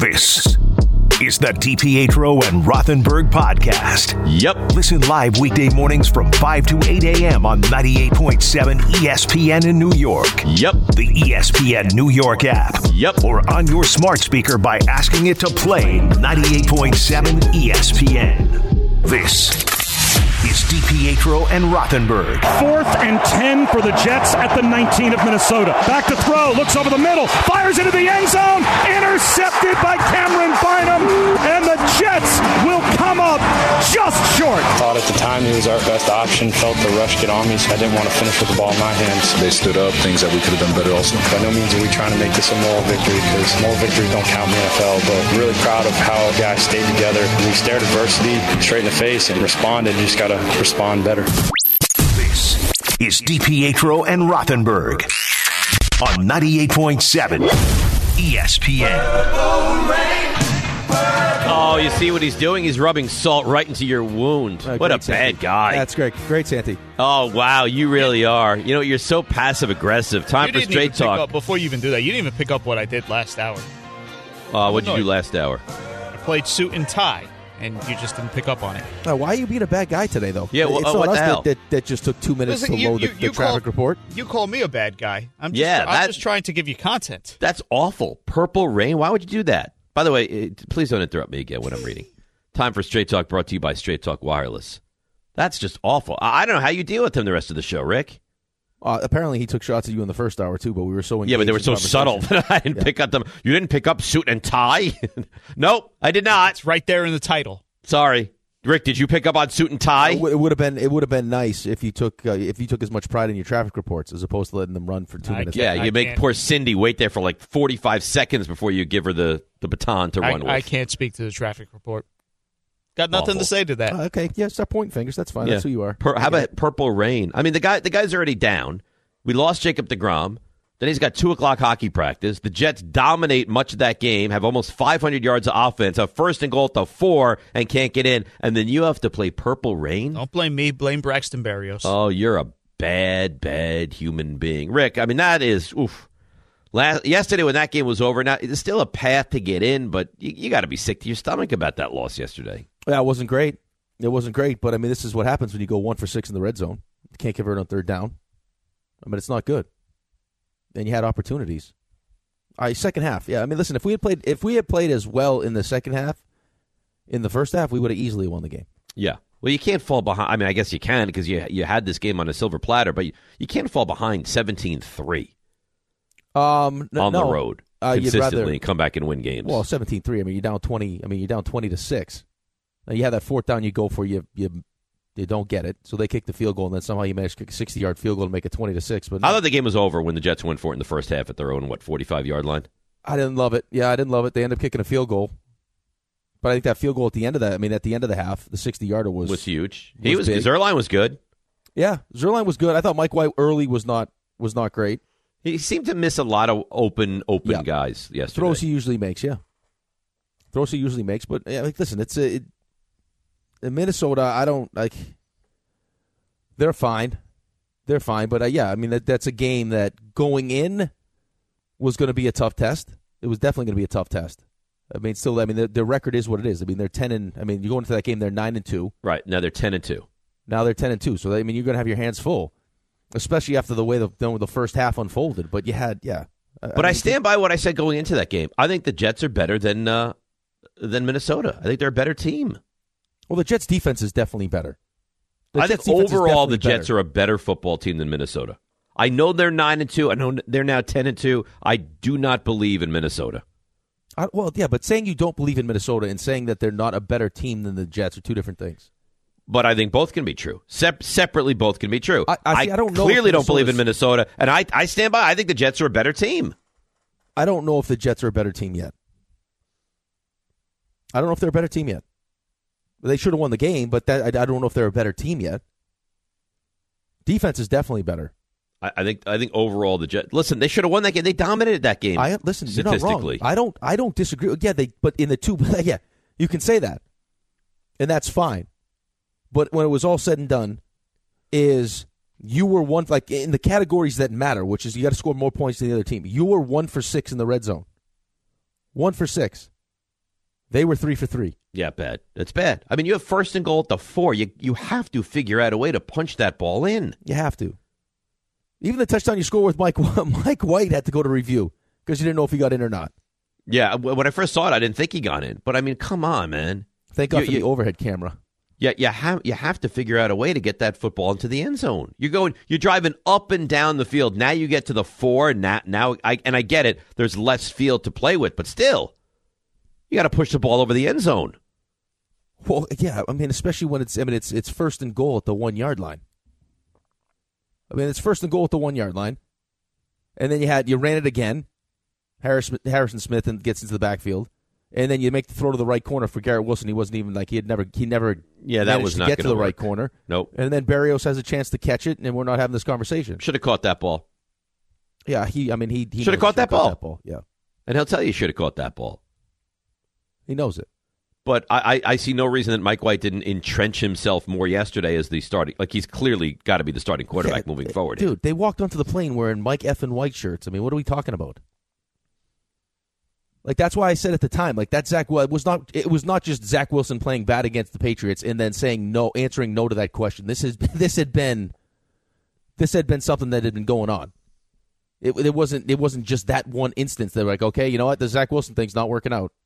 This is the DiPietro and Rothenberg podcast. Yep. Listen live weekday mornings from 5 to 8 a.m. on 98.7 ESPN in New York. Yep. The ESPN New York app. Yep. Or on your smart speaker by asking it to play 98.7 ESPN. This is DiPietro and Rothenberg. 4th and 10 for the Jets at the 19 of Minnesota. Back to throw, looks over the middle, fires into the end zone, intercepted by Cameron Bynum, and the Jets will come up just short. Thought at the time he was our best option, felt the rush get on me, so I didn't want to finish with the ball in my hands. They stood up, things that we could have done better also. By no means are we trying to make this a moral victory, because moral victories don't count in the NFL, but really proud of how guys stayed together. We stared adversity straight in the face and responded. You just got to respond better. This is DiPietro and Rothenberg on 98.7 ESPN. Oh, you see what he's doing? He's rubbing salt right into your wound. What a bad guy. That's great. Great, Santi. Oh, wow. You really are. You know, you're so passive-aggressive. Time for straight talk. Before you even do that, you didn't even pick up what I did last hour. What'd you do last hour? I played suit and tie, and you just didn't pick up on it. Now, why are you being a bad guy today, though? Yeah, it's not what us the hell? That just took 2 minutes Listen, to load the traffic report. You call me a bad guy. I'm just trying to give you content. That's awful. Purple Rain? Why would you do that? By the way, please don't interrupt me again when I'm reading. Time for Straight Talk, brought to you by Straight Talk Wireless. That's just awful. I don't know how you deal with him the rest of the show, Rick. Apparently, he took shots at you in the first hour, too, but we were so engaged. Yeah, but they were so subtle that I didn't pick up them. You didn't pick up suit and tie? Nope, I did not. It's right there in the title. Sorry. Rick, did you pick up on suit and tie? It would have been nice if you took as much pride in your traffic reports as opposed to letting them run for 2 minutes. Yeah, you make poor Cindy wait there for like 45 seconds before you give her the baton to run with. I can't speak to the traffic report. Got nothing to say to that. Okay, yeah, start pointing fingers. That's fine. Yeah. That's who you are. How about Purple Rain? I mean, the guy's already down. We lost Jacob deGrom. Then he's got 2 o'clock hockey practice. The Jets dominate much of that game, have almost 500 yards of offense, a first and goal at the 4, and can't get in. And then you have to play Purple Rain? Don't blame me. Blame Braxton Berrios. Oh, you're a bad, bad human being. Rick, I mean, that is, oof. Yesterday when that game was over, now it's still a path to get in, but you got to be sick to your stomach about that loss yesterday. Yeah, it wasn't great. It wasn't great, but I mean, this is what happens when you go 1 for 6 in the red zone. You can't convert on third down. I mean, it's not good. And you had opportunities. All right, second half. Yeah, I mean, listen, if we had played as well in the second half, in the first half, we would have easily won the game. Yeah. Well, you can't fall behind. I mean, I guess you can because you had this game on a silver platter, but you can't fall behind 17-3 on the road consistently and come back and win games. Well, 17-3. I mean, you're down 20. I mean, you're down 20-6. Now you have that fourth down. You go for you don't get it, so they kick the field goal, and then somehow you manage to kick a 60-yard field goal to make it 20-6. But I thought the game was over when the Jets went for it in the first half at their own 45-yard line. I didn't love it. Yeah, I didn't love it. They ended up kicking a field goal, but I think that field goal at the end of that, I mean, at the end of the half, the 60-yarder was huge. Zuerlein was good. Yeah, Zuerlein was good. I thought Mike White early was not great. He seemed to miss a lot of open guys yesterday. Throws he usually makes, yeah. But yeah, listen, in Minnesota, I don't like. They're fine, but yeah, I mean that's a game that going in was going to be a tough test. It was definitely going to be a tough test. I mean, still, I mean their record is what it is. I mean they're 10 I mean you go into that game, they're 9-2. Right now they're 10-2. Now they're 10-2. So I mean you're going to have your hands full, especially after the way the first half unfolded. But you had But I stand by what I said going into that game. I think the Jets are better than Minnesota. I think they're a better team. Well, the Jets' defense is definitely better. I think overall the Jets are a better football team than Minnesota. I know they're 9-2. I know they're now 10-2. I do not believe in Minnesota. Well, yeah, but saying you don't believe in Minnesota and saying that they're not a better team than the Jets are two different things. But I think both can be true. Separately, both can be true. I don't know. Clearly don't believe in Minnesota, and I stand by. I think the Jets are a better team. I don't know if the Jets are a better team yet. I don't know if they're a better team yet. They should have won the game, but I don't know if they're a better team yet. Defense is definitely better. I think overall the Jets. Listen, they should have won that game. They dominated that game. Listen, you're not wrong. I don't disagree. Yeah, but in the two, yeah, you can say that, and that's fine. But when it was all said and done, is you were one, like in the categories that matter, which is you got to score more points than the other team. You were 1 for 6 in the red zone. 1 for 6. They were 3 for 3. Yeah, bad. It's bad. I mean, you have first and goal at the 4. You have to figure out a way to punch that ball in. You have to. Even the touchdown you scored with Mike White had to go to review because you didn't know if he got in or not. Yeah, when I first saw it, I didn't think he got in. But, I mean, come on, man. Thank God for the overhead camera. Yeah, you have to figure out a way to get that football into the end zone. You're driving up and down the field. Now you get to the 4. Now I get it. There's less field to play with, but still, you got to push the ball over the end zone. Well, yeah, I mean, especially when it's first and goal at the 1 yard line. It's first and goal at the 1 yard line, and then you ran it again. Harrison Smith gets into the backfield. And then you make the throw to the right corner for Garrett Wilson. He wasn't even he never yeah, that was to not get to the work. right corner. Nope. And then Berrios has a chance to catch it, and we're not having this conversation. Should have caught that ball. Yeah, he should have caught that ball. Yeah, and he'll tell you should have caught that ball. He knows it. But I see no reason that Mike White didn't entrench himself more yesterday as the starting. Like, he's clearly got to be the starting quarterback moving forward. Dude, they walked onto the plane wearing Mike effing White shirts. I mean, what are we talking about? Like, that's why I said at the time, like, that it was not just Zach Wilson playing bad against the Patriots and then saying no, answering no to that question. This had been something that had been going on. It wasn't just that one instance. They were like, okay, you know what, the Zach Wilson thing's not working out.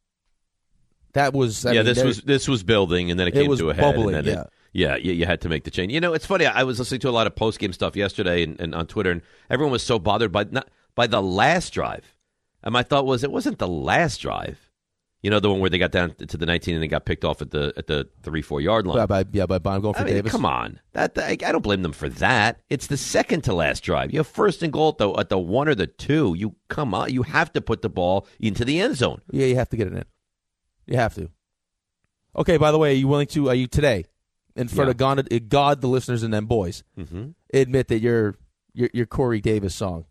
That was this was building, and then it came to a head. Bubbling, and then you had to make the change. You know, it's funny. I was listening to a lot of post game stuff yesterday and on Twitter, and everyone was so bothered by the last drive. And my thought was, it wasn't the last drive. You know, the one where they got down to the 19 and they got picked off at the 3-4 yard line. By Bond going for Davis. Come on, I don't blame them for that. It's the second to last drive. You have first and goal at the 1 or the 2. You have to put the ball into the end zone. Yeah, you have to get it in. You have to. Okay. By the way, are you today in front of God, the listeners, and them boys? Mm-hmm. Admit that your Corey Davis song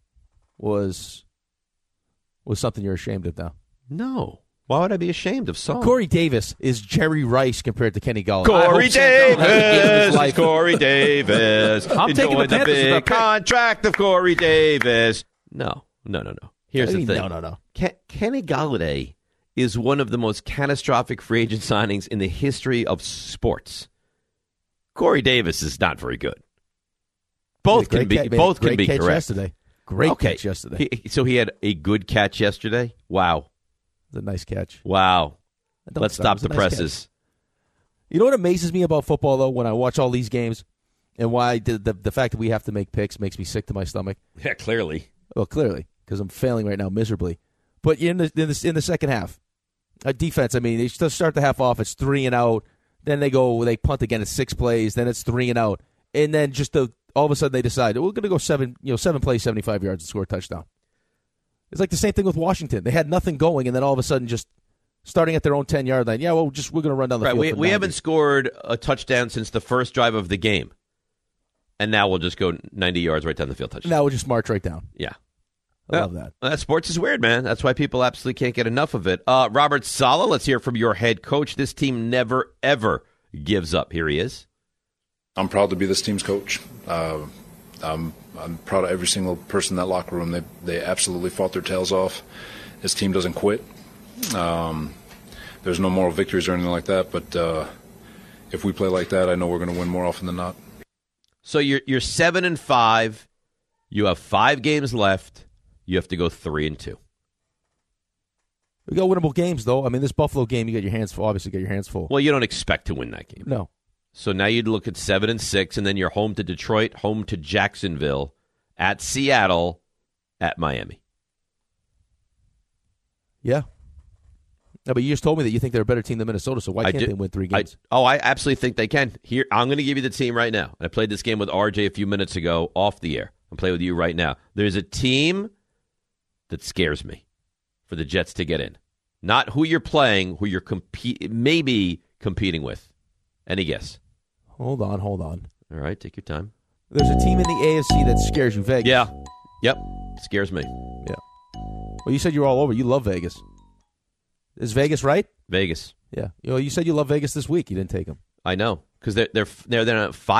was something you're ashamed of now? No. Why would I be ashamed of song? Corey Davis is Jerry Rice compared to Kenny Galladay. Corey Davis. Corey Davis. I'm taking the big contract of Corey Davis. No. Here's the thing. No. Kenny Galladay is one of the most catastrophic free agent signings in the history of sports. Corey Davis is not very good. Both can be correct. Yesterday. Great catch yesterday. So he had a good catch yesterday? Wow. It was a nice catch. Wow. Let's stop the presses. You know what amazes me about football, though, when I watch all these games, and why the fact that we have to make picks makes me sick to my stomach? Yeah, clearly. Well, clearly, because I'm failing right now miserably. But in the second half, defense, I mean, they start the half off, it's 3 and out. Then they punt again at 6 plays. Then it's 3 and out. And then all of a sudden they decide, we're going to go 7 plays, 75 yards and score a touchdown. It's like the same thing with Washington. They had nothing going, and then all of a sudden just starting at their own 10-yard line. Yeah, we're going to run down the field. We haven't scored a touchdown since the first drive of the game. And now we'll just go 90 yards right down the field touchdown. Now we'll just march right down. Yeah. I love that. Sports is weird, man. That's why people absolutely can't get enough of it. Robert Saleh, let's hear from your head coach. This team never, ever gives up. Here he is. I'm proud to be this team's coach. I'm proud of every single person in that locker room. They absolutely fought their tails off. This team doesn't quit. There's no moral victories or anything like that, but if we play like that, I know we're going to win more often than not. So you're 7-5. You have 5 games left. You have to go 3-2. We got winnable games, though. I mean, this Buffalo game, you got your hands full. Obviously, got your hands full. Well, you don't expect to win that game. No. So now you'd look at 7-6, and then you're home to Detroit, home to Jacksonville, at Seattle, at Miami. Yeah. No, but you just told me that you think they're a better team than Minnesota, so why can't they win 3 games? I absolutely think they can. Here, I'm going to give you the team right now. I played this game with RJ a few minutes ago off the air. I'm playing with you right now. There's a team that scares me for the Jets to get in. Not who you're playing, who you're maybe competing with. Any guess? Hold on. All right, take your time. There's a team in the AFC that scares you, Vegas. Yeah. Yep. Scares me. Yeah. Well, you said you're all over. You love Vegas. Is Vegas right? Vegas. Yeah. You said you love Vegas this week. You didn't take them. I know, because they're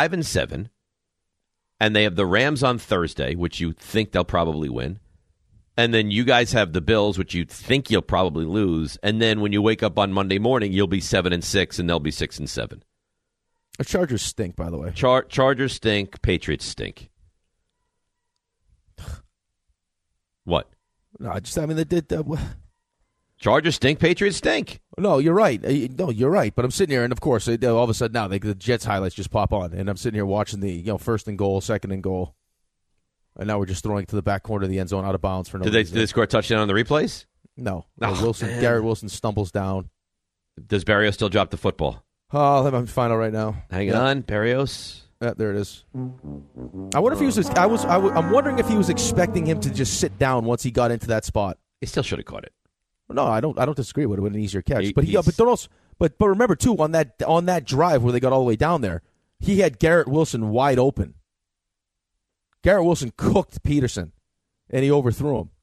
5-7, and they have the Rams on Thursday, which you think they'll probably win. And then you guys have the Bills, which you think you'll probably lose. And then when you wake up on Monday morning, you'll be 7-6, and they'll be 6-7. The Chargers stink, by the way. Chargers stink. Patriots stink. What? No, they did. Chargers stink. Patriots stink. No, you're right. No, you're right. But I'm sitting here, and of course, all of a sudden now the Jets highlights just pop on, and I'm sitting here watching the first and goal, second and goal, and now we're just throwing it to the back corner of the end zone out of bounds for no reason. Did they score a touchdown on the replays? No. Garrett Wilson stumbles down. Does Berrios still drop the football? Oh, I'm find out right now. Hang on, Berrios. Yeah, there it is. I wonder if he was. I'm wondering if he was expecting him to just sit down once he got into that spot. He still should have caught it. No, I don't disagree. It would have been an easier catch. But remember too, on that drive where they got all the way down there, he had Garrett Wilson wide open. Garrett Wilson cooked Peterson, and he overthrew him.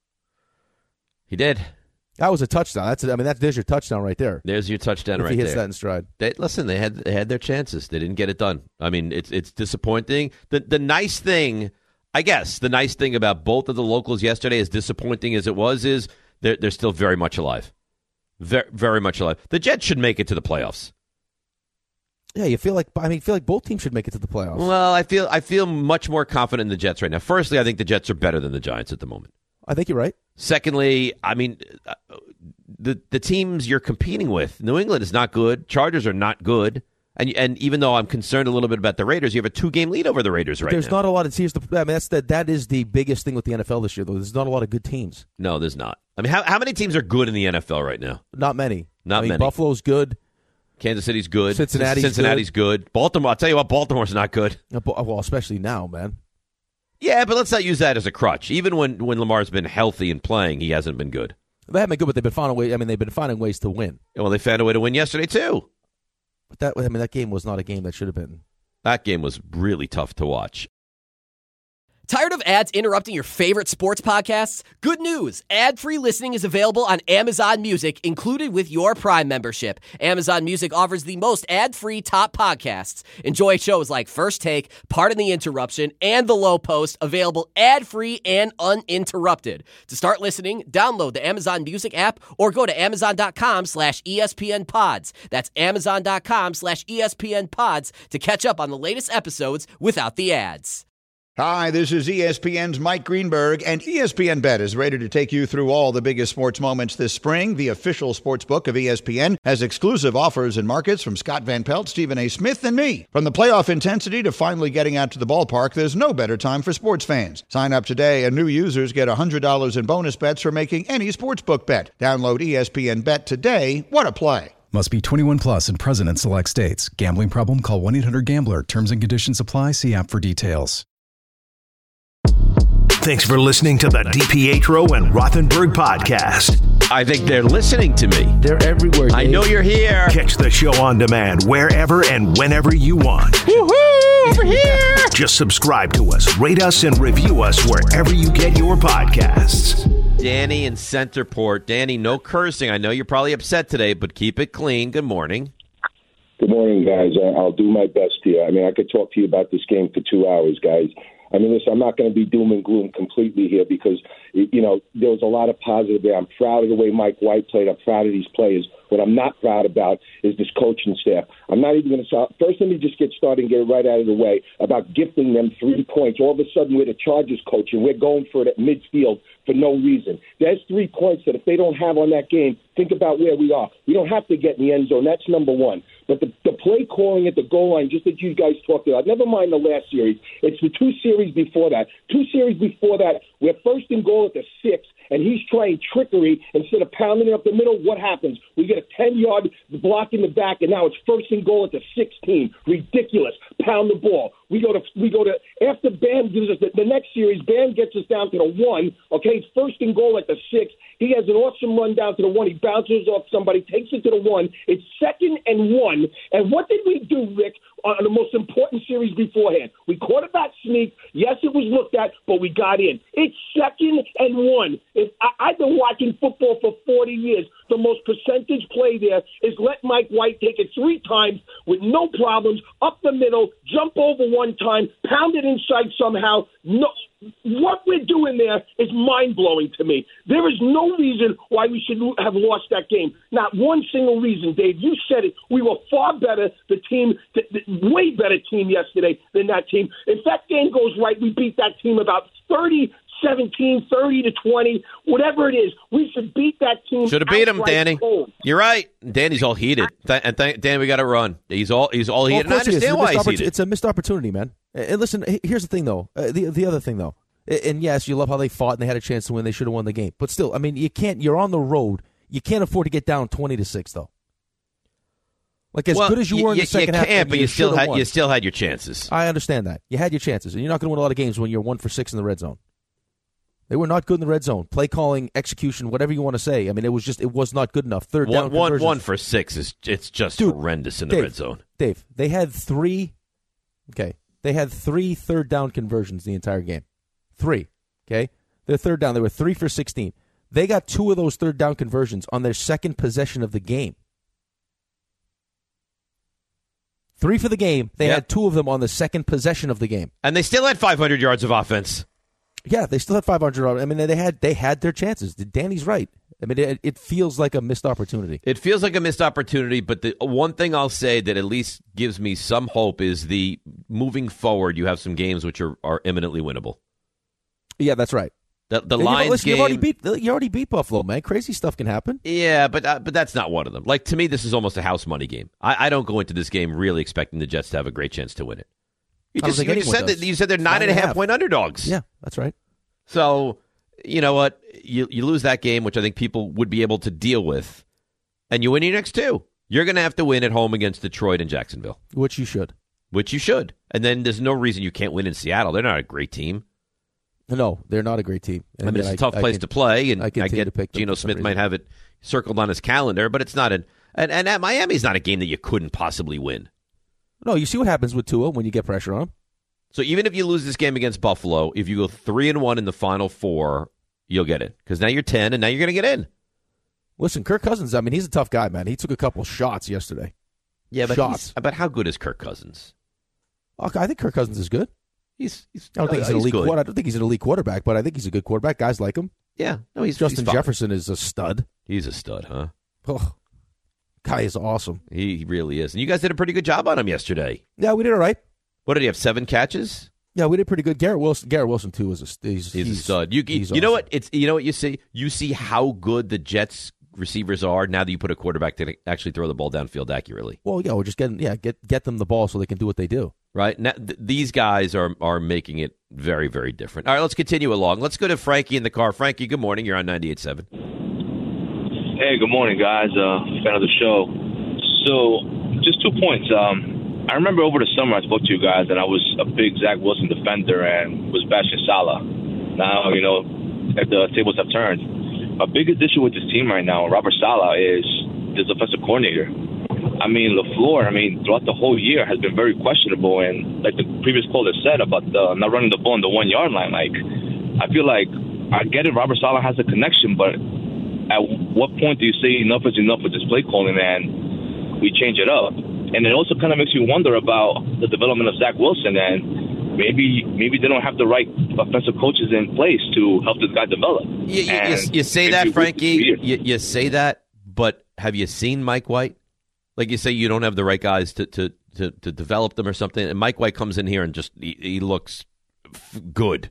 He did. That was a touchdown. There's your touchdown right there. There's your touchdown right there. If he hits that in stride. They had their chances. They didn't get it done. I mean, it's disappointing. The nice thing, I guess, about both of the locals yesterday, as disappointing as it was, is they're still very much alive. Very, very much alive. The Jets should make it to the playoffs. Yeah, you feel like both teams should make it to the playoffs. Well, I feel much more confident in the Jets right now. Firstly, I think the Jets are better than the Giants at the moment. I think you're right. Secondly, I mean, the teams you're competing with, New England is not good. Chargers are not good. And even though I'm concerned a little bit about the Raiders, you have a 2-game lead over the Raiders right now. There's not a lot of teams. That is the biggest thing with the NFL this year, though. There's not a lot of good teams. No, there's not. I mean, how many teams are good in the NFL right now? Not many. Not many. Buffalo's good. Kansas City's good. Cincinnati's good. Baltimore, I'll tell you what, Baltimore's not good. Well, especially now, man. Yeah, but let's not use that as a crutch. Even when Lamar's been healthy and playing, he hasn't been good. They haven't been good, but they've been finding ways to win. Well, they found a way to win yesterday, too. But that game was not a game that should have been. That game was really tough to watch. Tired of ads interrupting your favorite sports podcasts? Good news! Ad-free listening is available on Amazon Music, included with your Prime membership. Amazon Music offers the most ad-free top podcasts. Enjoy shows like First Take, Pardon the Interruption, and The Low Post, available ad-free and uninterrupted. To start listening, download the Amazon Music app or go to amazon.com/ESPN Pods. That's amazon.com/ESPN Pods to catch up on the latest episodes without the ads. Hi, this is ESPN's Mike Greenberg, and ESPN Bet is ready to take you through all the biggest sports moments this spring. The official sports book of ESPN has exclusive offers and markets from Scott Van Pelt, Stephen A. Smith, and me. From the playoff intensity to finally getting out to the ballpark, there's no better time for sports fans. Sign up today, and new users get $100 in bonus bets for making any sportsbook bet. Download ESPN Bet today. What a play. Must be 21 plus and present in select states. Gambling problem? Call 1-800-GAMBLER. Terms and conditions apply. See app for details. Thanks for listening to the DiPietro and Rothenberg podcast. I think they're listening to me. They're everywhere, Dave. I know you're here. Catch the show on demand wherever and whenever you want. Woohoo! Over here! Just subscribe to us, rate us, and review us wherever you get your podcasts. Danny in Centerport. Danny, no cursing. I know you're probably upset today, but keep it clean. Good morning. Good morning, guys. I'll do my best here. I mean, I could talk to you about this game for 2 hours, guys. I mean, listen, I'm not going to be doom and gloom completely here because, you know, there was a lot of positive there. I'm proud of the way Mike White played. I'm proud of these players. What I'm not proud about is this coaching staff. I'm not even going to start. First, let me just get started and get it right out of the way about gifting them 3 points. All of a sudden, we're the Chargers coach, and we're going for it at midfield for no reason. There's 3 points that if they don't have on that game, think about where we are. We don't have to get in the end zone. That's number one. But the play calling at the goal line, just that you guys talked about, never mind the last series. It's the 2 series before that. 2 series before that, we're first and goal at the 6, and he's trying trickery instead of pounding it up the middle. What happens? We get a 10-yard block in the back, and now it's first and goal at the 16. Ridiculous. Pound the ball. We go to after Bam gives us the next series, Bam gets us down to the 1. Okay, it's first and goal at the 6. He has an awesome run down to the 1. He bounces off somebody, takes it to the 1. It's 2nd and 1. And what did we do, Rick, on the most important series beforehand? We quarterback sneak. Yes, it was looked at, but we got in. It's 2nd and 1. I've been watching football for 40 years. the most percentage play there is let Mike White take it 3 times with no problems, up the middle, jump over 1 time, pound it inside somehow. No, what we're doing there is mind-blowing to me. There is no reason why we should have lost that game. Not one single reason, Dave. You said it. We were far better, the way better team yesterday than that team. If that game goes right, we beat that team about 30-17, 30-20, whatever it is. We should beat that team. Should have beat him, Danny. Cold. You're right. Danny's all heated. Danny, we got to run. He's all heated. And I understand why he's heated. It's a missed opportunity, man. And listen, here's the thing, though. The other thing, though. And yes, you love how they fought and they had a chance to win. They should have won the game. But still, I mean, you can't. You're on the road. You can't afford to get down 20-6, though. Like as good as you were in the second half, but you still had your chances. I understand that. You had your chances, and you're not going to win a lot of games when you're 1 for 6 in the red zone. They were not good in the red zone. Play calling, execution, whatever you want to say. I mean, it was not good enough. Third down conversions. 1 for 6 it's just horrendous in the red zone. Dave, they had 3. Okay, they had 3 third down conversions the entire game. 3. Okay, their third down. They were 3 for 16. They got 2 of those third down conversions on their second possession of the game. 3 for the game. They had 2 of them on the second possession of the game, and they still had 500 yards of offense. Yeah, they still had 500. I mean, they had their chances. Danny's right. I mean, it feels like a missed opportunity. It feels like a missed opportunity, but the one thing I'll say that at least gives me some hope is the moving forward. You have some games which are imminently winnable. Yeah, that's right. The Lions game. You already beat Buffalo, man. Crazy stuff can happen. Yeah, but that's not one of them. Like, to me, this is almost a house money game. I don't go into this game really expecting the Jets to have a great chance to win it. You said they're 9.5 point underdogs. Yeah, that's right. So, you know what? You lose that game, which I think people would be able to deal with, and you win your next 2. You're going to have to win at home against Detroit and Jacksonville. Which you should. And then there's no reason you can't win in Seattle. They're not a great team. No, they're not a great team. And I mean, it's a tough place to play, and I get Geno Smith might have it circled on his calendar, but it's not and at Miami's not a game that you couldn't possibly win. No, you see what happens with Tua when you get pressure on him. So even if you lose this game against Buffalo, if you go 3-1 in the final 4, you'll get in. Because now you're 10, and now you're going to get in. Listen, Kirk Cousins, I mean, he's a tough guy, man. He took a couple shots yesterday. Yeah, but how good is Kirk Cousins? I think Kirk Cousins is good. I don't think he's an elite quarterback, but I think he's a good quarterback. Guys like him. Yeah. No, Justin Jefferson is a stud. He's a stud, huh? Oh, guy is awesome. He really is. And you guys did a pretty good job on him yesterday. Yeah, we did all right. What did he have, 7 catches? Yeah, we did pretty good. Garrett Wilson too is he's a stud. You awesome. know what? You know what you see? You see how good the Jets receivers are now that you put a quarterback to actually throw the ball downfield accurately. Well, yeah, we're just get them the ball so they can do what they do. Right? Now, these guys are making it very, very different. All right, let's continue along. Let's go to Frankie in the car. Frankie, good morning. You're on 98.7. Hey, good morning, guys. Fan of the show. So, just 2 points. I remember over the summer I spoke to you guys, and I was a big Zach Wilson defender and was bashing Salah. Now, the tables have turned. My biggest issue with this team right now, Robert Saleh, is this offensive coordinator. I mean, LaFleur, throughout the whole year has been very questionable. And like the previous caller said about not running the ball on the 1 yard line, I feel like I get it, Robert Saleh has a connection, but at what point do you say enough is enough with this play calling and we change it up? And it also kind of makes you wonder about the development of Zach Wilson, and maybe they don't have the right offensive coaches in place to help this guy develop. You say that, Frankie. You say that, but have you seen Mike White? Like you say, you don't have the right guys to develop them or something. And Mike White comes in here and just he looks good.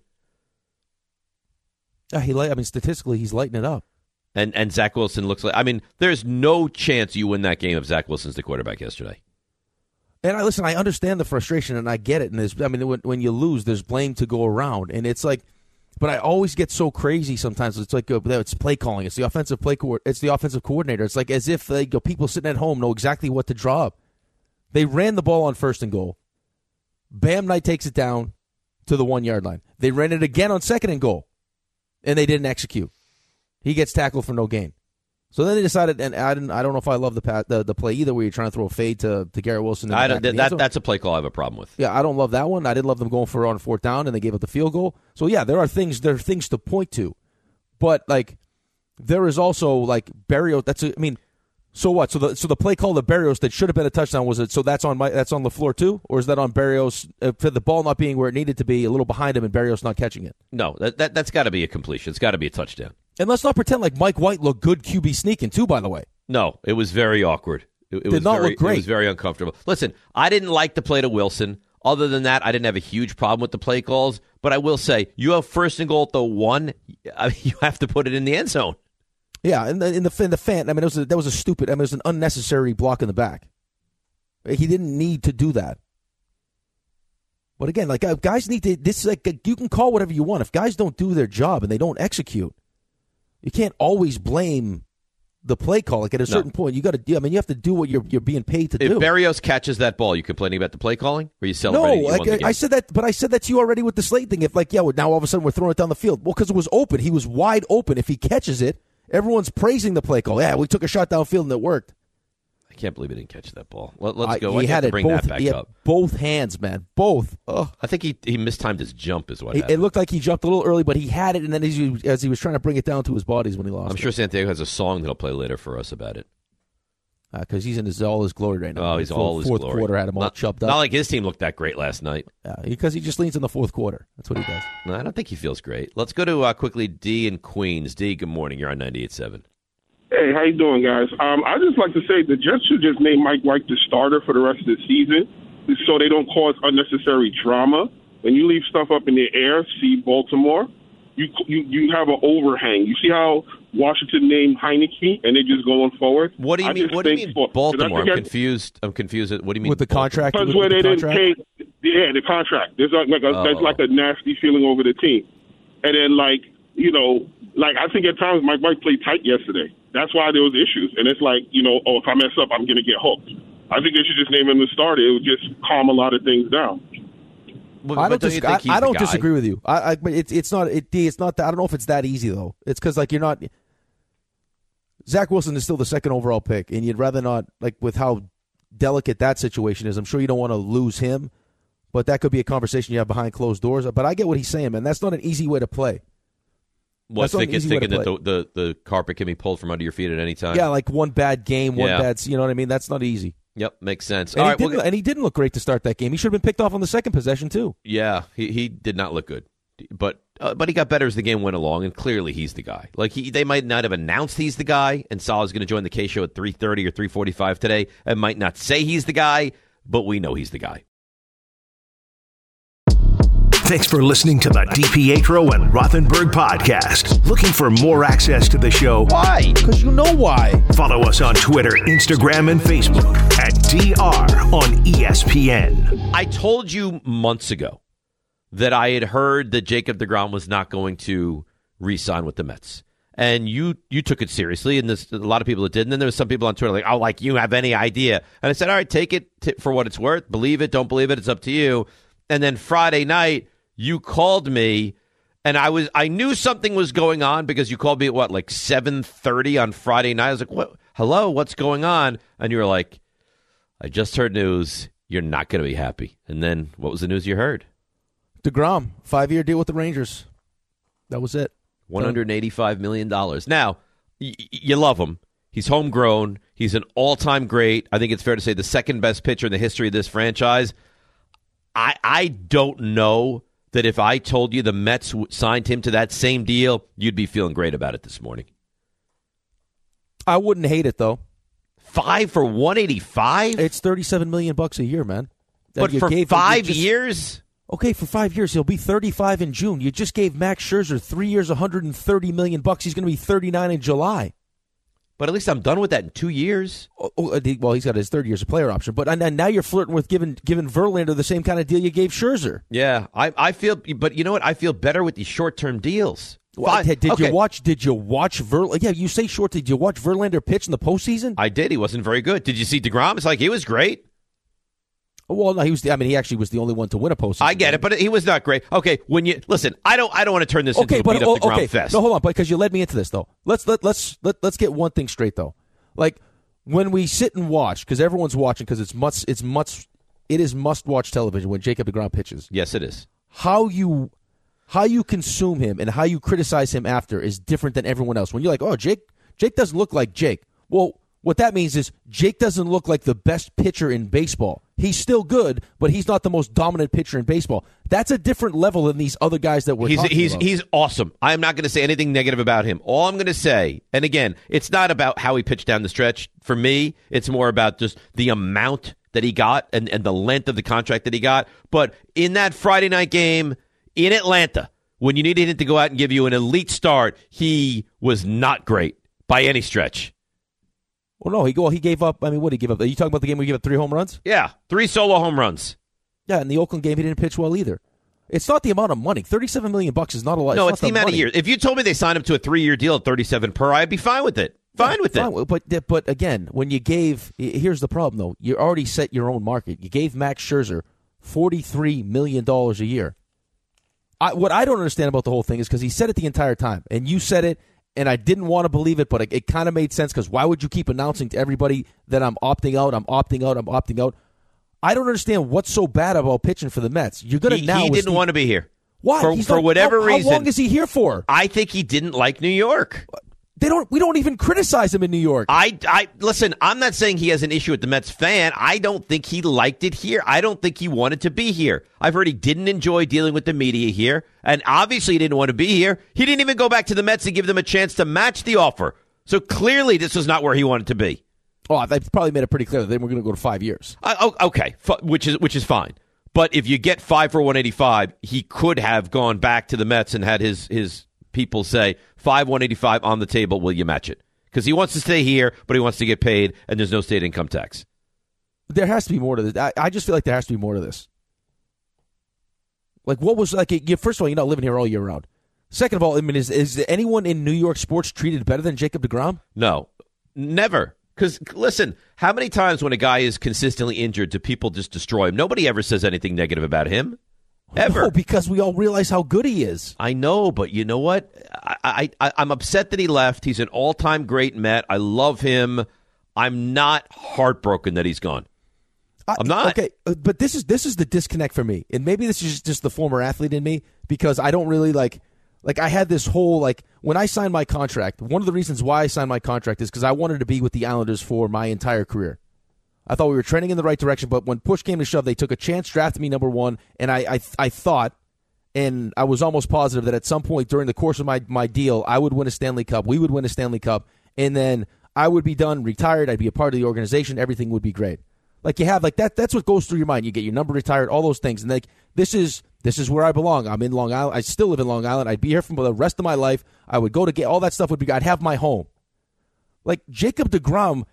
Statistically, he's lighting it up. And Zach Wilson looks like. There's no chance you win that game if Zach Wilson's the quarterback yesterday. And I understand the frustration, and I get it. And when you lose, there's blame to go around, and it's like, but I always get so crazy sometimes. It's like it's play calling. It's the offensive It's the offensive coordinator. It's like as if people sitting at home know exactly what to draw up. They ran the ball on 1st and goal. Bam Knight takes it down to the 1 yard line. They ran it again on 2nd and goal, and they didn't execute. He gets tackled for no gain. So then they decided, and I don't know if I love the play either, where you're trying to throw a fade to Garrett Wilson. That's a play call I have a problem with. Yeah, I don't love that one. I didn't love them going for it on 4th down, and they gave up the field goal. So yeah, there are things to point to, but there is also like Berrios. So what? So the play call to Berrios that should have been a touchdown was it? So that's on LaFleur too, or is that on Berrios for the ball not being where it needed to be, a little behind him, and Berrios not catching it? No, that's got to be a completion. It's got to be a touchdown. And let's not pretend like Mike White looked good QB sneaking too. By the way, no, it was very awkward. It did not look great. It was very uncomfortable. Listen, I didn't like the play to Wilson. Other than that, I didn't have a huge problem with the play calls. But I will say, you have first and goal at the 1. You have to put it in the end zone. Yeah, in the fan. I mean, that was a stupid. I mean, it was an unnecessary block in the back. He didn't need to do that. But again, like guys need to. This is like you can call whatever you want. If guys don't do their job and they don't execute, you can't always blame the play call. Like at a certain point, you got to. I mean, you have to do what you're being paid to do. If Berrios catches that ball, you complaining about the play calling, or you celebrating? No, I said that, but I said that to you already with the Slade thing. If now all of a sudden we're throwing it down the field, well, because it was open, he was wide open. If he catches it. Everyone's praising the play call. Yeah, we took a shot downfield and it worked. I can't believe he didn't catch that ball. Let's go. He had to it bring both, that back up. Both hands, man. Both. Oh. I think he mistimed his jump is what happened. It looked like he jumped a little early, but he had it, and then as he was trying to bring it down to his bodies when he lost it. I'm sure Santiago has a song that he'll play later for us about it. Because he's in all his glory right now. Oh, he's all his glory. Fourth quarter had him all chopped up. Not like his team looked that great last night. Yeah, because he just leans in the fourth quarter. That's what he does. No, I don't think he feels great. Let's go to quickly D in Queens. D, good morning. You're on 98.7. Hey, how you doing, guys? I just like to say the Jets should just name Mike White the starter for the rest of the season so they don't cause unnecessary drama. When you leave stuff up in the air, see Baltimore, you have an overhang. You see how Washington named Heineke and they're just going forward? What do you mean? What do you mean Baltimore? I'm confused. What do you mean with the contract? Because where they didn't pay, the contract. There's there's like a nasty feeling over the team, and then I think at times Mike White played tight yesterday. That's why there was issues. And it's like, if I mess up, I'm going to get hooked. I think they should just name him the starter. It would just calm a lot of things down. I don't disagree with you. It's not. I don't know if it's that easy though. It's because you're not. Zach Wilson is still the second overall pick, and you'd rather not with how delicate that situation is. I'm sure you don't want to lose him, but that could be a conversation you have behind closed doors. But I get what he's saying, man. That's not an easy way to play. Thinking that the carpet can be pulled from under your feet at any time? Yeah, like one bad game, bad. You know what I mean? That's not easy. Yep, makes sense. And he didn't look great to start that game. He should have been picked off on the second possession too. Yeah, he did not look good, but he got better as the game went along, and clearly he's the guy. They might not have announced he's the guy, and Salah's going to join the K show at 3:30 or 3:45 today, and might not say he's the guy, but we know he's the guy. Thanks for listening to the DiPietro and Rothenberg podcast. Looking for more access to the show? Why? Because you know why. Follow us on Twitter, Instagram, and Facebook at DR on ESPN. I told you months ago that I had heard that Jacob deGrom was not going to re-sign with the Mets. And you took it seriously, and there's a lot of people that did. And then there was some people on Twitter you have any idea? And I said, all right, take it for what it's worth. Believe it, don't believe it, it's up to you. And then Friday night, you called me, and I knew something was going on because you called me at 7:30 on Friday night. I was like, "What? Hello, what's going on?" And you were like, "I just heard news. You're not going to be happy." And then what was the news you heard? DeGrom, 5-year deal with the Rangers. That was it. $185 million. Now, you love him. He's homegrown. He's an all-time great. I think it's fair to say the second best pitcher in the history of this franchise. I don't know that if I told you the Mets signed him to that same deal, you'd be feeling great about it this morning. I wouldn't hate it, though. 5 for $185? It's $37 million a year, man. But for 5 years? Okay, for 5 years. He'll be 35 in June. You just gave Max Scherzer 3 years, $130 million. He's going to be 39 in July. But at least I'm done with that in 2 years. Well, he's got his third year as a player option. But now you're flirting with giving Verlander the same kind of deal you gave Scherzer. Yeah, I feel. But you know what? I feel better with these short-term deals. Did you watch Verlander? Yeah, you say short. Did you watch Verlander pitch in the postseason? I did. He wasn't very good. Did you see DeGrom? It's he was great. Well, no, he actually was the only one to win a postseason. I get it, but he was not great. Okay, when you listen, I don't want to turn this into a beat up DeGrom fest. No, hold on, because you led me into this though. Let's get one thing straight though. When we sit and watch, because everyone's watching, because it is must watch television when Jacob deGrom pitches. Yes, it is. How you how you consume him and how you criticize him after is different than everyone else. When you're like, oh, Jake doesn't look like Jake. Well, what that means is Jake doesn't look like the best pitcher in baseball. He's still good, but he's not the most dominant pitcher in baseball. That's a different level than these other guys that we're talking about. He's awesome. I'm not going to say anything negative about him. All I'm going to say, and again, it's not about how he pitched down the stretch. For me, it's more about just the amount that he got and the length of the contract that he got. But in that Friday night game in Atlanta, when you needed him to go out and give you an elite start, he was not great by any stretch. Well, no, he gave up. I mean, what did he give up? Are you talking about the game where he gave up 3 home runs? Yeah, 3 solo home runs. Yeah, in the Oakland game, he didn't pitch well either. It's not the amount of money. $37 million is not a lot. No, it's the amount of years. If you told me they signed him to a 3-year deal at $37 per, I'd be fine with it. Fine with it. But again, when you gave, here's the problem though. You already set your own market. You gave Max Scherzer $43 million a year. What I don't understand about the whole thing is because he said it the entire time, and you said it. And I didn't want to believe it, but it kind of made sense because why would you keep announcing to everybody that I'm opting out, I'm opting out, I'm opting out? I don't understand what's so bad about pitching for the Mets. You're going to now. He didn't want to be here. Why? For whatever reason. How long is he here for? I think he didn't like New York. We don't even criticize him in New York. Listen, I'm not saying he has an issue with the Mets fan. I don't think he liked it here. I don't think he wanted to be here. I've heard he didn't enjoy dealing with the media here, and obviously he didn't want to be here. He didn't even go back to the Mets to give them a chance to match the offer. So clearly this was not where he wanted to be. Oh, they've probably made it pretty clear that they were going to go to 5 years. Okay, which is fine. But if you get 5 for $185, he could have gone back to the Mets and had his people say, 185 on the table, will you match it? Because he wants to stay here, but he wants to get paid, and there's no state income tax. There has to be more to this. I just feel like there has to be more to this. Like, what was, like, first of all, you're not living here all year round. Second of all, I mean, is anyone in New York sports treated better than Jacob deGrom? No, never. Because, listen, how many times when a guy is consistently injured do people just destroy him? Nobody ever says anything negative about him. Ever. No, because we all realize how good he is. I know, but you know what? I'm upset that he left. He's an all-time great Met. I love him. I'm not heartbroken that he's gone. I'm not. Okay, but this is the disconnect for me. And maybe this is just the former athlete in me because I don't really like I had this whole, when I signed my contract, one of the reasons why I signed my contract is because I wanted to be with the Islanders for my entire career. I thought we were trending in the right direction, but when push came to shove, they took a chance, drafted me number 1, and I thought, and I was almost positive that at some point during the course of my deal, I would win a Stanley Cup, we would win a Stanley Cup, and then I would be done, retired, I'd be a part of the organization, everything would be great. You have, that's what goes through your mind. You get your number retired, all those things, and this is where I belong. I'm in Long Island. I still live in Long Island. I'd be here for the rest of my life. I would go to get all that stuff I'd have my home. Jacob deGrom,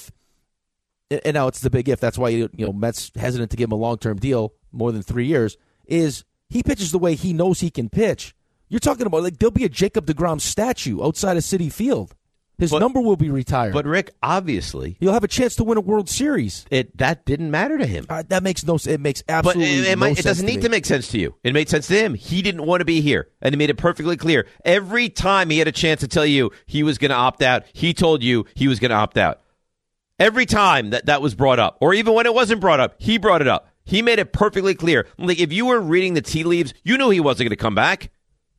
and now it's the big if. That's why Mets hesitant to give him a long-term deal, more than 3 years. Is he pitches the way he knows he can pitch? You're talking about there'll be a Jacob deGrom statue outside of Citi Field. His number will be retired. But Rick, obviously, he'll have a chance to win a World Series. That didn't matter to him. That makes no. It makes absolutely no sense. It doesn't need to make sense to you. It made sense to him. He didn't want to be here, and he made it perfectly clear. Every time he had a chance to tell you he was going to opt out, he told you he was going to opt out. Every time that was brought up, or even when it wasn't brought up, he brought it up. He made it perfectly clear. If you were reading the tea leaves, you knew he wasn't going to come back.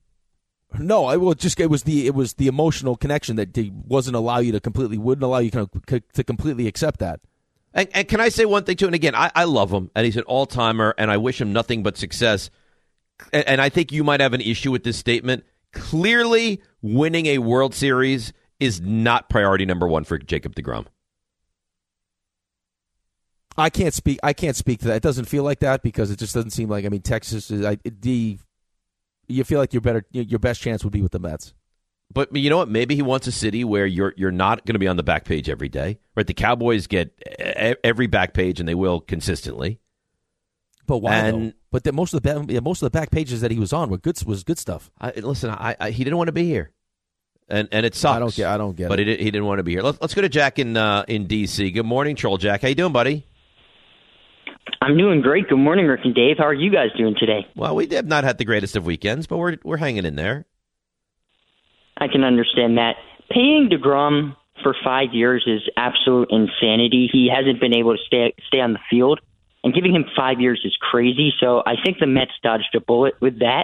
No, it was the emotional connection that wouldn't allow you to completely accept that. And can I say one thing too? And again, I love him, and he's an all-timer, and I wish him nothing but success. And I think you might have an issue with this statement. Clearly, winning a World Series is not priority number 1 for Jacob deGrom. I can't speak to that. It doesn't feel like that because it just doesn't seem like. I mean, Texas is you feel like your best chance would be with the Mets. But you know what? Maybe he wants a city where you're not going to be on the back page every day. Right? The Cowboys get every back page, and they will consistently. But why? Though? But most of the back pages that he was on was good stuff. Listen, he didn't want to be here, and it sucks. I don't get it. But he didn't want to be here. Let's go to Jack in D.C. Good morning, Troll Jack. How you doing, buddy? I'm doing great. Good morning, Rick and Dave. How are you guys doing today? Well, we have not had the greatest of weekends, but we're hanging in there. I can understand that. Paying deGrom for 5 years is absolute insanity. He hasn't been able to stay on the field, and giving him 5 years is crazy. So I think the Mets dodged a bullet with that.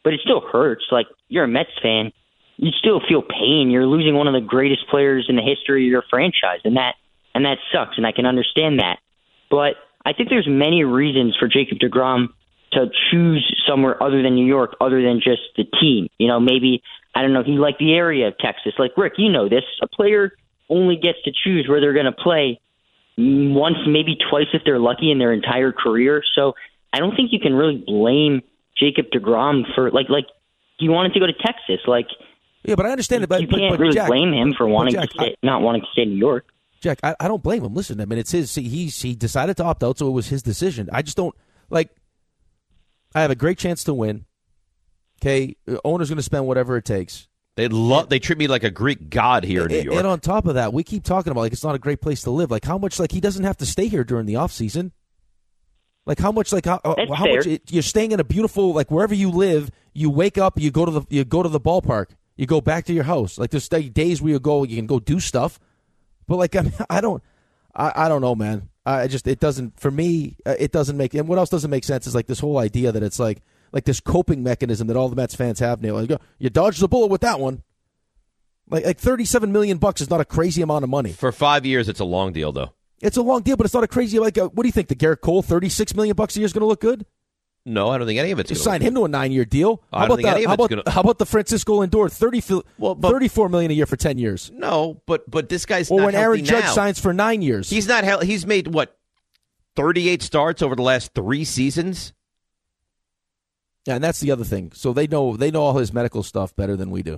but it still hurts. Like, you're a Mets fan. You still feel pain. You're losing one of the greatest players in the history of your franchise, and that sucks, and I can understand that. But I think there's many reasons for Jacob deGrom to choose somewhere other than New York, other than just the team. You know, maybe, I don't know, he liked the area of Texas. Like, Rick, you know this. A player only gets to choose where they're going to play once, maybe twice if they're lucky in their entire career. So I don't think you can really blame Jacob deGrom for, like he wanted to go to Texas. Like, yeah, but I understand it. But you can't really blame him for not wanting to stay in New York. Jack, I don't blame him. Listen, I mean, it's his. He decided to opt out, so it was his decision. I just don't like. I have a great chance to win. Okay, the owner's going to spend whatever it takes. They treat me like a Greek god here in New York. And on top of that, we keep talking about like it's not a great place to live. Like how much? Like he doesn't have to stay here during the off season. Like how much? Like how much? You're staying in a beautiful, like wherever you live. You wake up, you go to the ballpark, you go back to your house. Like there's days where you can go do stuff. But like I don't know, man. It doesn't, for me, it doesn't make, and what else doesn't make sense is like this whole idea that it's like this coping mechanism that all the Mets fans have now. Like, you dodged the bullet with that one. Like $37 million is not a crazy amount of money. For 5 years, it's a long deal, though. It's a long deal, but it's not a crazy, like, what do you think? The Garrett Cole $36 million a year is going to look good? No, I don't think any of it's going to sign him to a 9-year deal. How about the Francisco Lindor $34 million a year for 10 years? No, but this guy's or not when Aaron Judge now. signs for 9 years. He's not. He's made what 38 starts over the last 3 seasons. Yeah, and that's the other thing. So they know all his medical stuff better than we do.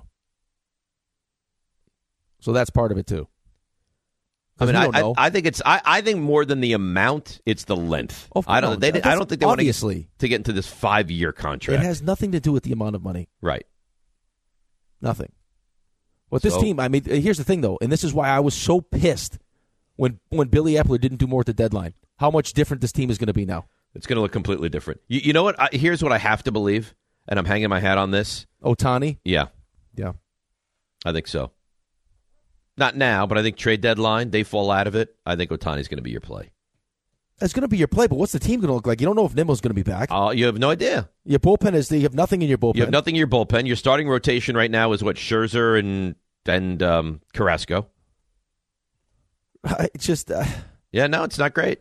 So that's part of it too. I mean, I think it's. I think more than the amount, it's the length. I don't think they want to get into this 5-year contract. It has nothing to do with the amount of money. Right. Nothing. With this team, I mean, here's the thing though, and this is why I was so pissed when Billy Epler didn't do more at the deadline. How much different this team is going to be now? It's going to look completely different. You know what? Here's what I have to believe, and I'm hanging my hat on this. Ohtani? Yeah. I think so. Not now, but I think trade deadline, they fall out of it. I think Ohtani's going to be your play. It's going to be your play, but what's the team going to look like? You don't know if Nimmo's going to be back. You have no idea. Your bullpen is, you have nothing in your bullpen. You have nothing in your bullpen. Your starting rotation right now is what, Scherzer and Carrasco. It's just... yeah, no, it's not great.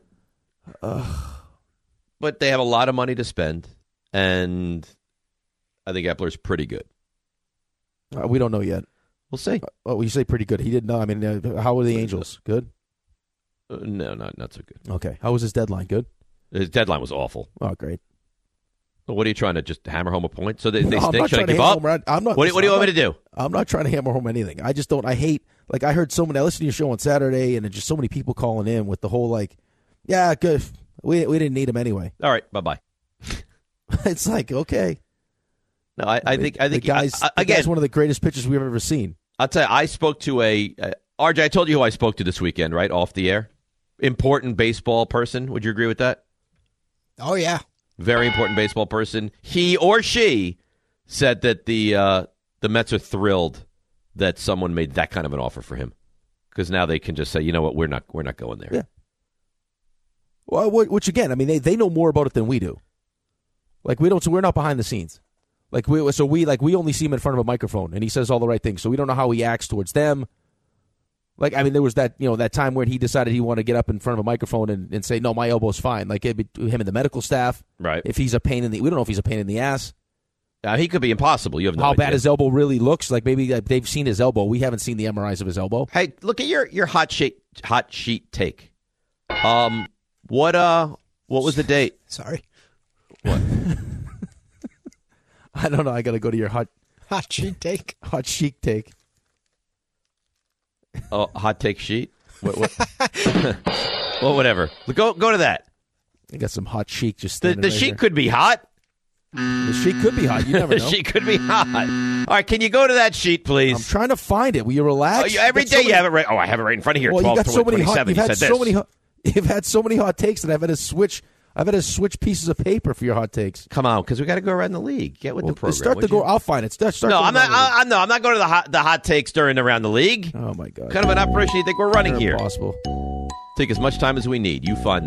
But they have a lot of money to spend, and I think Epler's pretty good. We don't know yet. We'll see. You say pretty good. He didn't know. I mean, how were the Angels? Good? No, not so good. Okay. How was his deadline? Good? His deadline was awful. Oh, great. Well, what are you trying to just hammer home a point? So they no, stink? Should I give up? What do you want me to do? I'm not trying to hammer home anything. I just don't. I hate, like, I heard so many, I listened to your show on Saturday, and just so many people calling in with the whole, like, yeah, good. We didn't need him anyway. All right, bye-bye. It's like, okay. No, I think the guy's one of the greatest pitchers we've ever seen. I'll tell you, I spoke to RJ, I told you who I spoke to this weekend, right, off the air. Important baseball person. Would you agree with that? Oh, yeah. Very important baseball person. He or she said that the Mets are thrilled that someone made that kind of an offer for him, because now they can just say, you know what, we're not going there. Yeah. Well, which again, I mean, they know more about it than we do. Like we don't, so we're not behind the scenes. Like we only see him in front of a microphone, and he says all the right things. So we don't know how he acts towards them. Like, I mean, there was that time where he decided he wanted to get up in front of a microphone and say, no, my elbow's fine. Like him and the medical staff. Right. If he's a pain we don't know if he's a pain in the ass. He could be impossible. You have no how idea. Bad his elbow really looks. Like maybe they've seen his elbow. We haven't seen the MRIs of his elbow. Hey, look at your hot sheet take. What was the date? Sorry. What? I don't know. I got to go to your hot sheet take. Hot sheet take. Oh, hot take sheet. What? Well, whatever. Go to that. I got some hot sheet just. The right sheet here. could be hot. The sheet could be hot. You never know. The sheet could be hot. All right, can you go to that sheet, please? I'm trying to find it. Will you relax? Every day you have it right. Oh, I have it right in front of here. Well, 12, you got so many 27. You've had so many hot takes that I've had to switch pieces of paper for your hot takes. Come on, because we got to go around the league. Get with the program. Start to go. I'll find it. Start I'm not going to the hot takes during around the league. Oh my god! What kind of an operation do you think we're running here? Impossible. Take as much time as we need. You find that.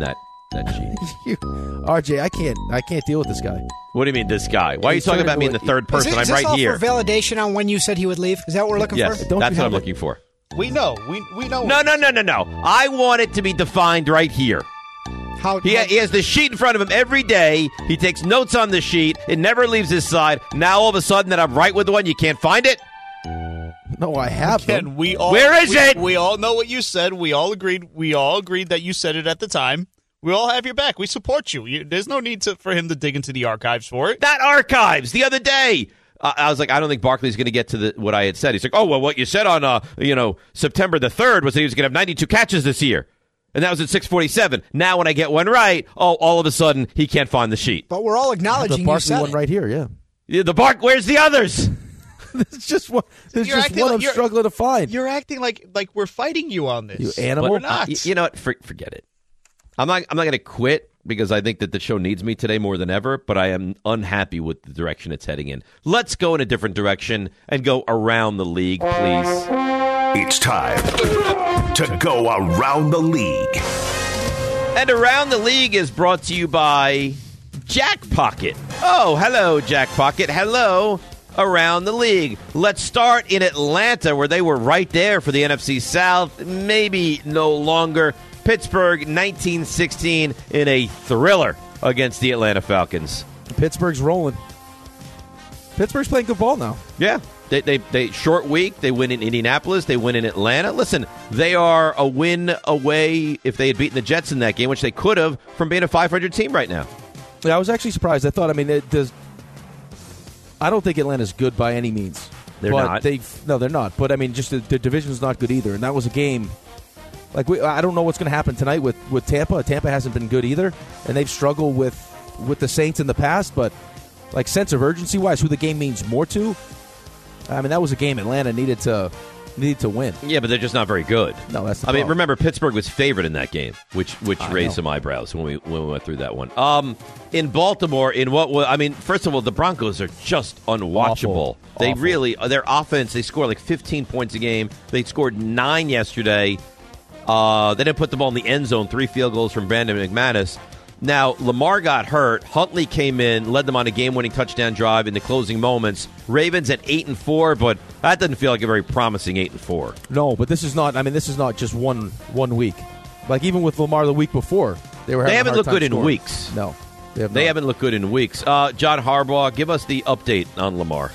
That's cheating. RJ, I can't deal with this guy. What do you mean, this guy? Why are you talking about me in the third person? I'm right here. Is this all for validation on when you said he would leave? Is that what we're looking yes, for? that's what I'm looking for. We know. We know. No. I want it to be defined right here. He has the sheet in front of him every day. He takes notes on the sheet. It never leaves his side. Now all of a sudden that I'm right with the one, you can't find it? No, I have them. Where is it? We all know what you said. We all agreed that you said it at the time. We all have your back. We support you. There's no need for him to dig into the archives for it. Not archives. The other day, I was like, I don't think Barkley's going to get to what I had said. He's like, oh, well, what you said on September the 3rd was that he was going to have 92 catches this year. And that was at 6:47. Now when I get one right, all of a sudden he can't find the sheet. But we're all acknowledging the Barkley you said one it. right here, yeah. Where's the others? There's just one I'm struggling to find. You're acting like we're fighting you on this. You animal. We're not. You know what? Forget it. I'm not going to quit because I think that the show needs me today more than ever, but I am unhappy with the direction it's heading in. Let's go in a different direction and go around the league, please. It's time to go around the league. And Around the League is brought to you by Jack Pocket. Oh, hello, Jack Pocket. Hello, Around the League. Let's start in Atlanta, where they were right there for the NFC South. Maybe no longer. Pittsburgh, 19-16 in a thriller against the Atlanta Falcons. Pittsburgh's rolling. Pittsburgh's playing good ball now. Yeah. They short week. They win in Indianapolis. They win in Atlanta. Listen, they are a win away if they had beaten the Jets in that game, which they could have, from being a 500 team right now. Yeah, I was actually surprised. I thought, I don't think Atlanta's good by any means. They're not. No, they're not. But, just the division's not good either. And that was a game. I don't know what's going to happen tonight with Tampa. Tampa hasn't been good either. And they've struggled with the Saints in the past. But, sense of urgency-wise, who the game means more to, that was a game Atlanta needed to win. Yeah, but they're just not very good. No, that's the problem. Remember, Pittsburgh was favored in that game, which raised some eyebrows when we went through that one. In Baltimore, first of all, the Broncos are just unwatchable. They really, their offense, they score 15 points a game. They scored 9 yesterday. They didn't put the ball in the end zone. 3 field goals from Brandon McManus. Now, Lamar got hurt. Huntley came in, led them on a game-winning touchdown drive in the closing moments. Ravens at 8-4, but that doesn't feel like a very promising 8-4. No, but this is not. This is not just one week. Even with Lamar the week before, they haven't looked good scoring. in weeks. No, they haven't looked good in weeks. John Harbaugh, give us the update on Lamar.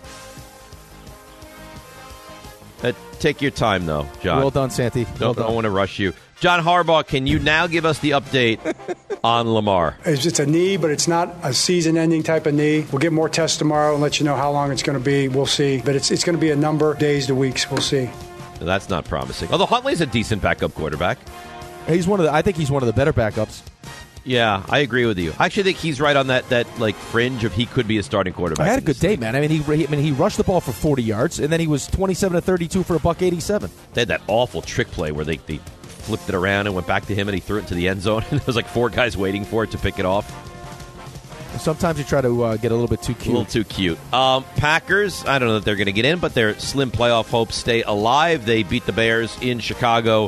Take your time, though, John. Well done, Santi. Don't want to rush you. John Harbaugh, can you now give us the update on Lamar? It's just a knee, but it's not a season-ending type of knee. We'll get more tests tomorrow and let you know how long it's going to be. We'll see. But it's going to be a number of days to weeks. We'll see. That's not promising. Although Huntley's a decent backup quarterback. I think he's one of the better backups. Yeah, I agree with you. I actually think he's right on that fringe of he could be a starting quarterback. I had a good day, man. He rushed the ball for 40 yards, and then he was 27-32 for $187. They had that awful trick play where they flipped it around and went back to him, and he threw it into the end zone, and there was 4 guys waiting for it to pick it off. Sometimes you try to get a little bit too cute. A little too cute. Packers, I don't know if they're going to get in, but their slim playoff hopes stay alive. They beat the Bears in Chicago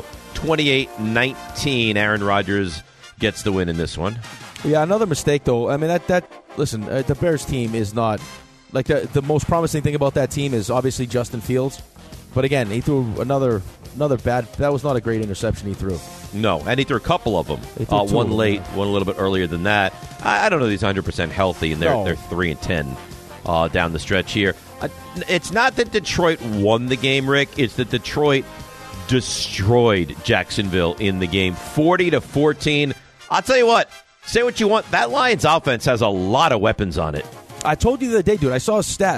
28-19. Aaron Rodgers gets the win in this one. Yeah, another mistake, though. Listen, the Bears team is not, the most promising thing about that team is obviously Justin Fields. But again, he threw another bad, that was not a great interception he threw. No, and he threw a couple of them. One late, one a little bit earlier than that. I don't know if he's 100% healthy, and they're 3-10 down the stretch here. It's not that Detroit won the game, Rick. It's that Detroit destroyed Jacksonville in the game, 40-14. I'll tell you what, say what you want. That Lions offense has a lot of weapons on it. I told you the other day, dude, I saw a stat.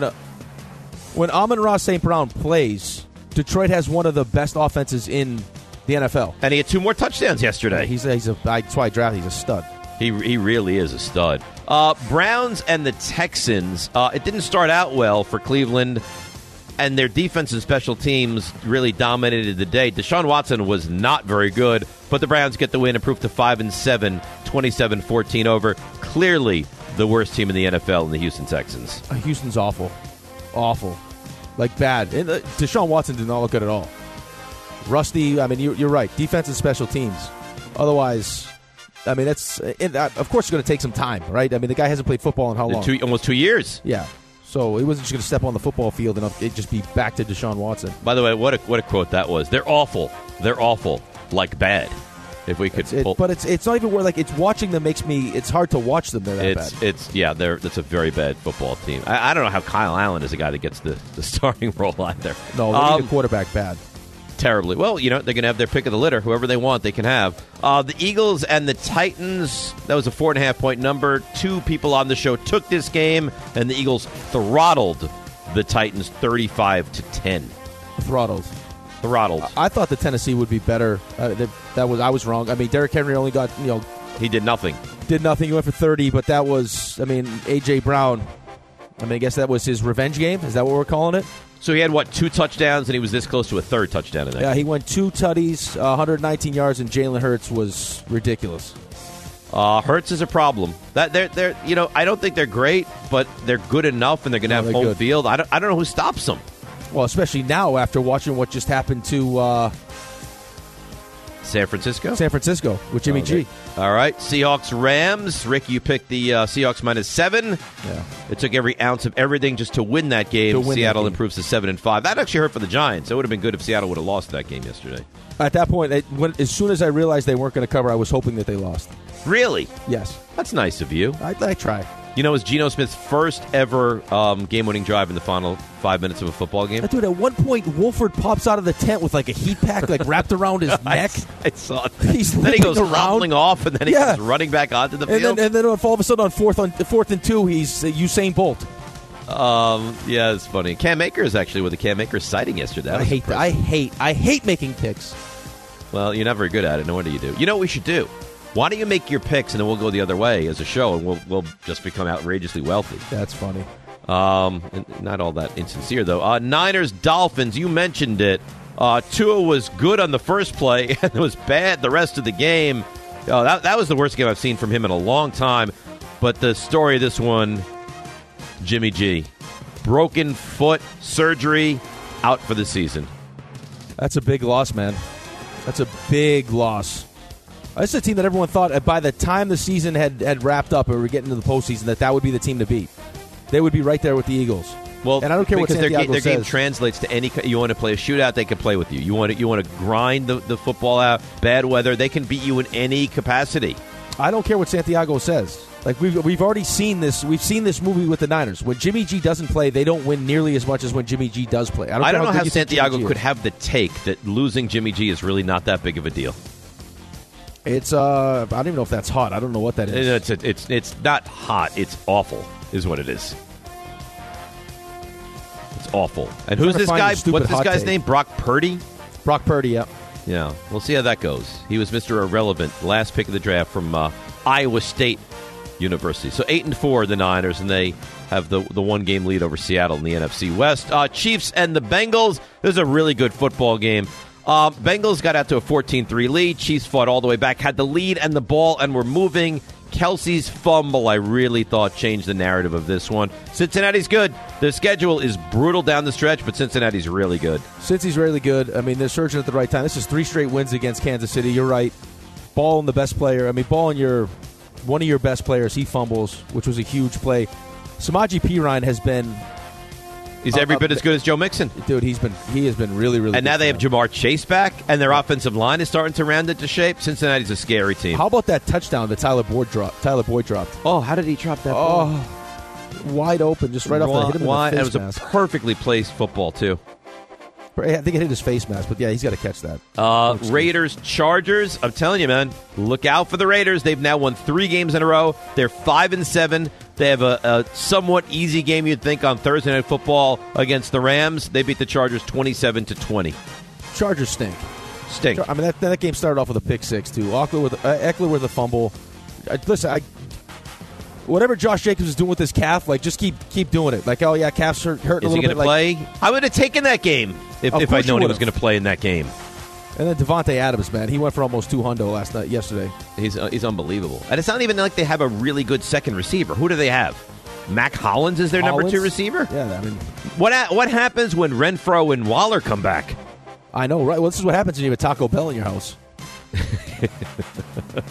When Amon-Ra St. Brown plays, Detroit has one of the best offenses in the NFL. And he had 2 more touchdowns yesterday. That's why I drafted. He's a stud. He really is a stud. Browns and the Texans, it didn't start out well for Cleveland, and their defense and special teams really dominated the day. Deshaun Watson was not very good, but the Browns get the win, improved to 5-7, 27-14 over. Clearly the worst team in the NFL in the Houston Texans. Houston's awful. Awful. Bad. And, Deshaun Watson did not look good at all. Rusty, you're right. Defense and special teams. Otherwise, I mean, that's of course it's going to take some time, right? I mean, the guy hasn't played football in how long? Almost 2 years. Yeah. So he wasn't just going to step on the football field and it'd just be back to Deshaun Watson. By the way, what a quote that was. They're awful. They're awful. Like bad. If we could, but it's not even where it's watching them makes me. It's hard to watch them. They're that bad. That's a very bad football team. I don't know how Kyle Allen is a guy that gets the starting role either. No, they need a quarterback bad. Terribly. Well, they're going to have their pick of the litter. Whoever they want, they can have. The Eagles and the Titans. That was a 4.5-point number. 2 people on the show took this game, and the Eagles throttled the Titans 35-10. Throttled. I thought the Tennessee would be better. I was wrong. I mean, Derrick Henry only got he did nothing. He went for 30, but that was A.J. Brown. I mean, I guess that was his revenge game. Is that what we're calling it? So he had 2 touchdowns, and he was this close to a third touchdown in that. Yeah, he went 2 tutties, 119 yards, and Jalen Hurts was ridiculous. Hurts is a problem. That they're I don't think they're great, but they're good enough, and they're going to have home field. I don't know who stops them. Well, especially now after watching what just happened to San Francisco with Jimmy G. All right, Seahawks-Rams. Rick, you picked the Seahawks -7. Yeah. It took every ounce of everything just to win that game. Seattle improves to 7-5. That actually hurt for the Giants. It would have been good if Seattle would have lost that game yesterday. At that point, as soon as I realized they weren't going to cover, I was hoping that they lost. Really? Yes. That's nice of you. I try. It was Geno Smith's first ever game-winning drive in the final 5 minutes of a football game. Dude, at one point, Wolford pops out of the tent with a heat pack wrapped around his neck. I saw it. Then he goes hobbling off, and then he goes running back onto the field. And then all of a sudden, on fourth and 2, he's Usain Bolt. Yeah, it's funny. Cam Akers actually with a Cam Akers sighting yesterday. I hate making picks. Well, you're not very good at it. No wonder you do. You know what we should do? Why don't you make your picks, and then we'll go the other way as a show, and we'll just become outrageously wealthy. That's funny. Not all that insincere, though. Niners-Dolphins, you mentioned it. Tua was good on the first play, and it was bad the rest of the game. That was the worst game I've seen from him in a long time. But the story of this one, Jimmy G. Broken foot, surgery, out for the season. That's a big loss, man. That's a big loss. This is a team that everyone thought by the time the season had wrapped up and we were getting into the postseason that would be the team to beat. They would be right there with the Eagles. Well, and I don't care what Santiago their says. game translates to any. You want to play a shootout, they can play with you. You want to grind the football out. Bad weather, they can beat you in any capacity. I don't care what Santiago says. We've already seen this. We've seen this movie with the Niners. When Jimmy G doesn't play, they don't win nearly as much as when Jimmy G does play. I don't know how Santiago could have the take that losing Jimmy G is really not that big of a deal. It's I don't even know if that's hot. I don't know what that is. It's not hot. It's awful, is what it is. It's awful. And who's this guy? What's this guy's name? Brock Purdy? Brock Purdy, yeah. Yeah, we'll see how that goes. He was Mr. Irrelevant, last pick of the draft from Iowa State University. So 8-4 the Niners, and they have the one-game lead over Seattle in the NFC West. Chiefs and the Bengals. This is a really good football game. Bengals got out to a 14-3 lead. Chiefs fought all the way back, had the lead and the ball, and were moving. Kelsey's fumble, I really thought, changed the narrative of this one. Cincinnati's good. Their schedule is brutal down the stretch, but Cincinnati's really good. Cincy's really good. I mean, they're surging at the right time. This is 3 straight wins against Kansas City. You're right. Ball and the best player. I mean, Ball and one of your best players, he fumbles, which was a huge play. Samaje Perine has been... He's every bit as good as Joe Mixon. Dude, he has been really, really good. And now they have Jamar Chase back, and their offensive line is starting to round into shape. Cincinnati's a scary team. How about that touchdown that Tyler Boyd dropped? Oh, how did he drop that ball? Wide open, just right off the hit him in the face mask. It was a perfectly placed football, too. I think it hit his face mask, but yeah, he's got to catch that. Raiders, Chargers. I'm telling you, man, look out for the Raiders. They've now won 3 games in a row. They're 5-7. They have a somewhat easy game, you'd think, on Thursday Night Football against the Rams. They beat the Chargers 27-20. Chargers stink. Stink. I mean, that game started off with a pick six too. Eckler with a fumble. Listen, whatever Josh Jacobs is doing with his calf, just keep doing it. Oh yeah, calf's hurting a little bit. Is he going to play? I would have taken that game if I'd known he was going to play in that game. And then Devontae Adams, man, he went for almost $200 yesterday. He's unbelievable. And it's not even like they have a really good second receiver. Who do they have? Mac Hollins is their number 2 receiver? Yeah, I mean... What happens when Renfro and Waller come back? I know, right? Well, this is what happens when you have a Taco Bell in your house.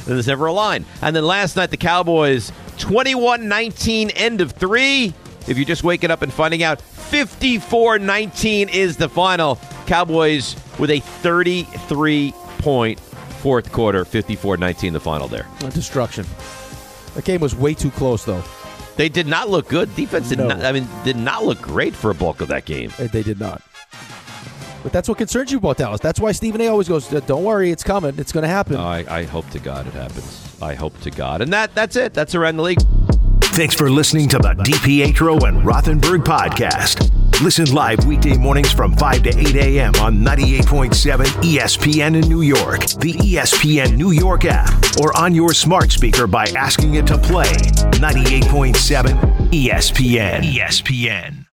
Then there's never a line. And then last night, the Cowboys, 21-19, end of 3. If you're just waking up and finding out, 54-19 is the final. Cowboys with a 33-point fourth quarter, 54-19 the final there. Destruction. That game was way too close, though. They did not look good. Defense did not look great for a bulk of that game. They did not. But that's what concerns you about Dallas. That's why Stephen A. always goes, don't worry, it's coming. It's going to happen. I hope to God it happens. I hope to God. And that's it. That's Around the League. Thanks for listening to the DiPietro and Rothenberg podcast. Listen live weekday mornings from 5 to 8 a.m. on 98.7 ESPN in New York, the ESPN New York app, or on your smart speaker by asking it to play 98.7 ESPN.